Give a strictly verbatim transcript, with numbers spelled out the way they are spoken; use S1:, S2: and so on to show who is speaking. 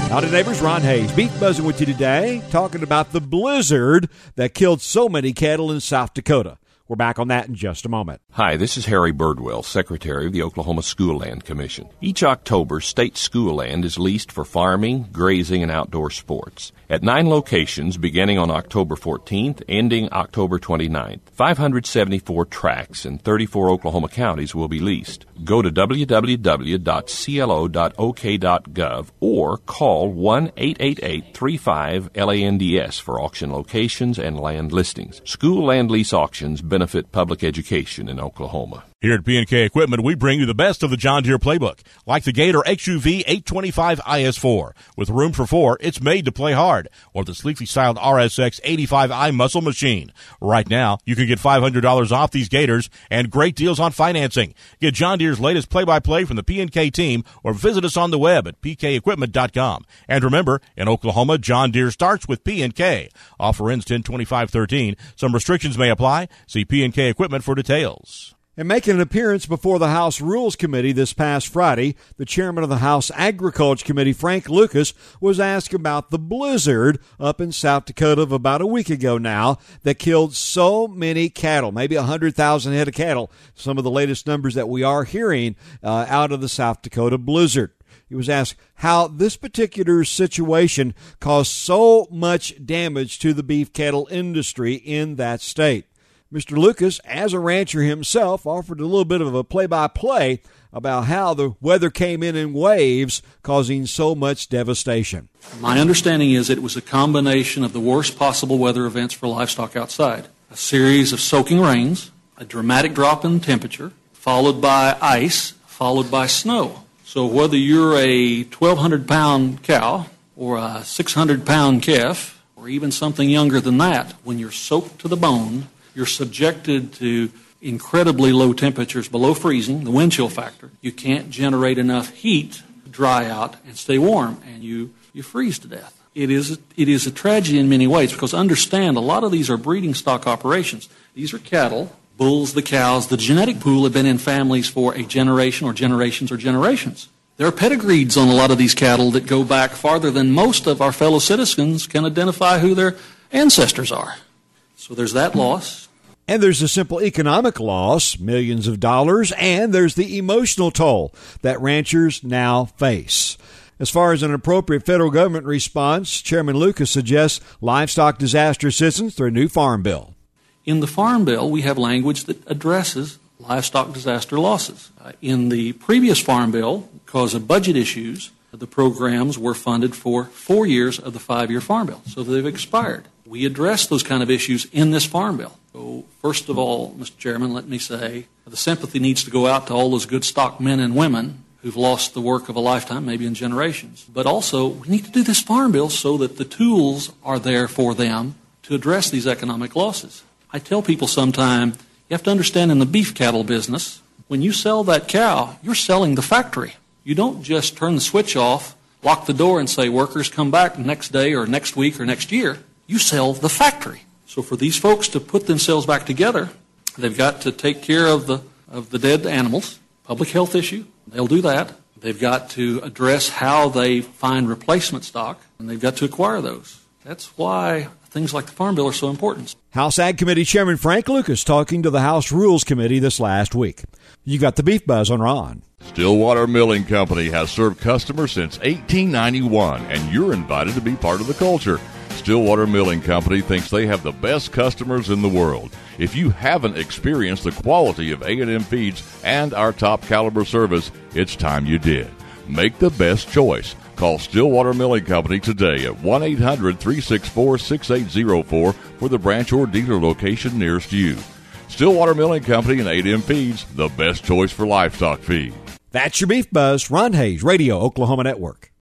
S1: Howdy, neighbors. Ron Hayes, Beef Buzzing with you today, talking about the blizzard that killed so many cattle in South Dakota. We're back on that in just a moment.
S2: Hi, this is Harry Birdwell, Secretary of the Oklahoma School Land Commission. Each October, state school land is leased for farming, grazing, and outdoor sports. At nine locations beginning on October fourteenth, ending October twenty-ninth, five hundred seventy-four tracts in thirty-four Oklahoma counties will be leased. Go to w w w dot c l o dot o k dot gov or call one eight eight eight, three five, L A N D S for auction locations and land listings. School land lease auctions benefit public education in Oklahoma.
S3: Here at P and K Equipment, we bring you the best of the John Deere playbook, like the Gator X U V eight twenty-five I S four. With room for four, it's made to play hard. Or the sleekly styled R S X eighty-five i muscle machine. Right now, you can get five hundred dollars off these Gators and great deals on financing. Get John Deere's latest play-by-play from the P and K team or visit us on the web at p k equipment dot com. And remember, in Oklahoma, John Deere starts with P and K. Offer ends ten twenty-five thirteen. Some restrictions may apply. See P and K Equipment for details.
S1: And making an appearance before the House Rules Committee this past Friday, the chairman of the House Agriculture Committee, Frank Lucas, was asked about the blizzard up in South Dakota of about a week ago now that killed so many cattle, maybe one hundred thousand head of cattle, some of the latest numbers that we are hearing uh, out of the South Dakota blizzard. He was asked how this particular situation caused so much damage to the beef cattle industry in that state. Mister Lucas, as a rancher himself, offered a little bit of a play-by-play about how the weather came in in waves, causing so much devastation.
S4: My understanding is it was a combination of the worst possible weather events for livestock outside. A series of soaking rains, a dramatic drop in temperature, followed by ice, followed by snow. So whether you're a twelve hundred pound cow or a six hundred pound calf, or even something younger than that, when you're soaked to the bone, you're subjected to incredibly low temperatures below freezing, the wind chill factor. You can't generate enough heat to dry out and stay warm, and you, you freeze to death. It is, it is a tragedy in many ways, because understand, a lot of these are breeding stock operations. These are cattle, bulls, the cows. The genetic pool have been in families for a generation or generations or generations. There are pedigrees on a lot of these cattle that go back farther than most of our fellow citizens can identify who their ancestors are. So there's that loss.
S1: And there's the simple economic loss, millions of dollars, and there's the emotional toll that ranchers now face. As far as an appropriate federal government response, Chairman Lucas suggests livestock disaster assistance through a new farm bill.
S4: In the farm bill, we have language that addresses livestock disaster losses. Uh, in the previous farm bill, because of budget issues, the programs were funded for four years of the five-year farm bill, so they've expired. We address those kind of issues in this farm bill. So first of all, Mister Chairman, let me say the sympathy needs to go out to all those good stock men and women who've lost the work of a lifetime, maybe in generations. But also, we need to do this farm bill so that the tools are there for them to address these economic losses. I tell people sometime, you have to understand in the beef cattle business, when you sell that cow, you're selling the factory. You don't just turn the switch off, lock the door, and say, workers, come back next day or next week or next year. You sell the factory. So for these folks to put themselves back together, they've got to take care of the of the dead animals, public health issue. They'll do that. They've got to address how they find replacement stock, and they've got to acquire those. That's why things like the Farm Bill are so important.
S1: House Ag Committee Chairman Frank Lucas talking to the House Rules Committee this last week. You got the Beef Buzz on Ron.
S5: Stillwater Milling Company has served customers since eighteen ninety-one, and you're invited to be part of the culture. Stillwater Milling Company thinks they have the best customers in the world. If you haven't experienced the quality of A and M feeds and our top caliber service, it's time you did. Make the best choice. Call Stillwater Milling Company today at one eight hundred, three six four, six eight zero four for the branch or dealer location nearest you. Stillwater Milling Company and A and M Feeds, the best choice for livestock feed.
S1: That's your Beef Buzz. Ron Hayes, Radio Oklahoma Network.